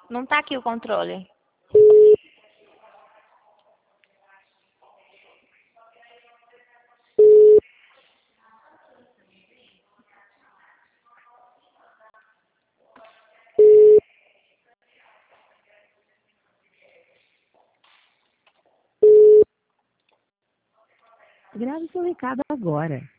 Não tá aqui o controle. Grave seu recado agora.